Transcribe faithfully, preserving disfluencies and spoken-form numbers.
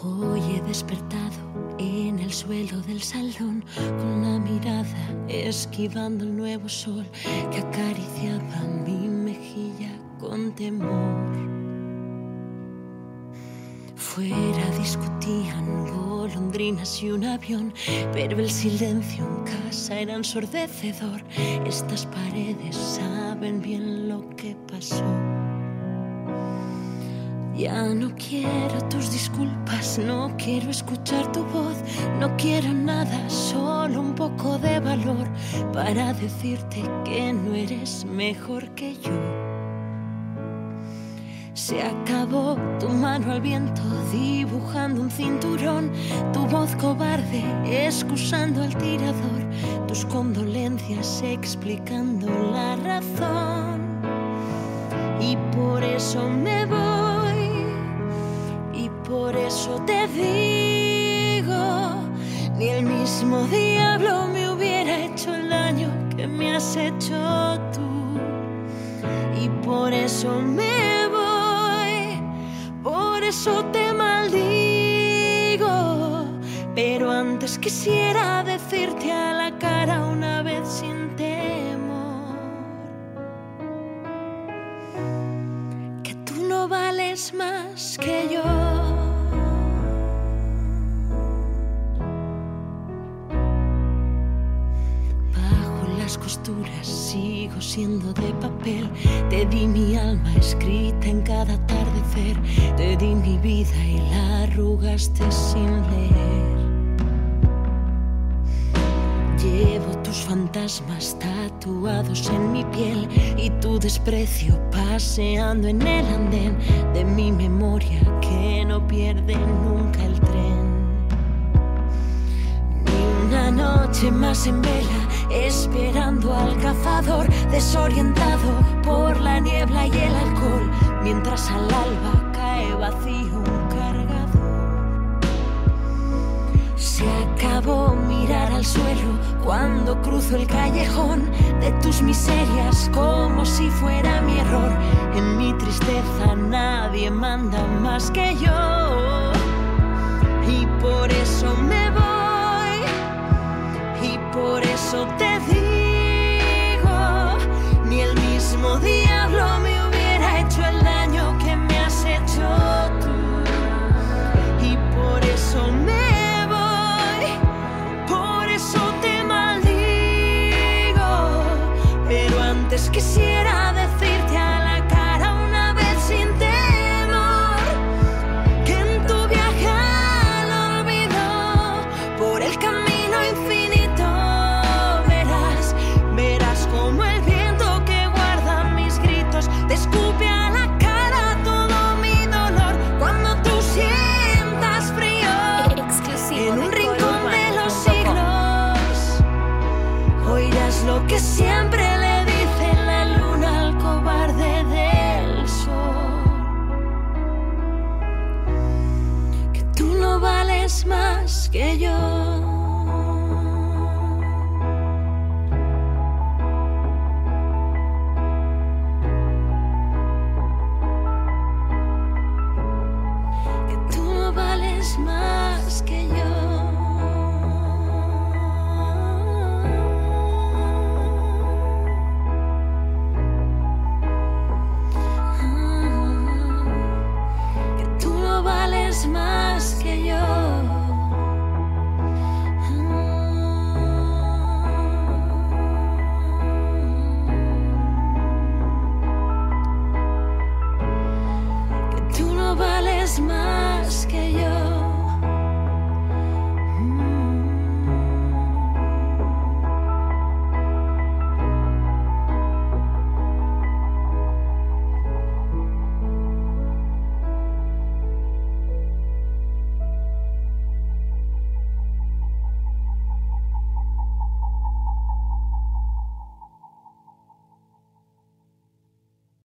Hoy he despertado en el suelo del salón con la mirada esquivando el nuevo sol que acariciaba mi mejilla con temor. Fuera discutían golondrinas y un avión, pero el silencio en casa era ensordecedor. Estas paredes saben bien lo que pasó. Ya no quiero tus disculpas, no quiero escuchar tu voz, no quiero nada, solo un poco de valor para decirte que no eres mejor que yo. Se acabó tu mano al viento dibujando un cinturón, tu voz cobarde excusando al tirador, tus condolencias explicando la razón. Y por eso me voy, y por eso te digo, ni el mismo diablo me hubiera hecho el daño que me has hecho tú. Y por eso me voy, por eso te maldigo, pero antes quisiera decirte a la cara una vez sin temor que tú no vales más que yo. Las costuras sigo siendo de papel. Te di mi alma escrita en cada atardecer. Te di mi vida y la arrugaste sin leer. Llevo tus fantasmas tatuados en mi piel y tu desprecio paseando en el andén de mi memoria que no pierde nunca el tren. Ni una noche más en vela esperando al cazador, desorientado por la niebla y el alcohol, mientras al alba cae vacío un cargador. Se acabó mirar al suelo cuando cruzo el callejón de tus miserias como si fuera mi error. En mi tristeza nadie manda más que yo, y por eso me voy. Y por eso te digo, ni el mismo diablo me hubiera hecho el daño que me has hecho tú. Y por eso me voy, por eso te maldigo, pero antes quisiera decirte a la cara una vez sin temor que en tu viaje al olvido por el camino infinito te escupe a la cara todo mi dolor. Cuando tú sientas frío exclusivo en un rincón de los siglos, oirás lo que siempre le dice la luna al cobarde del sol, que tú no vales más que yo. Más que yo.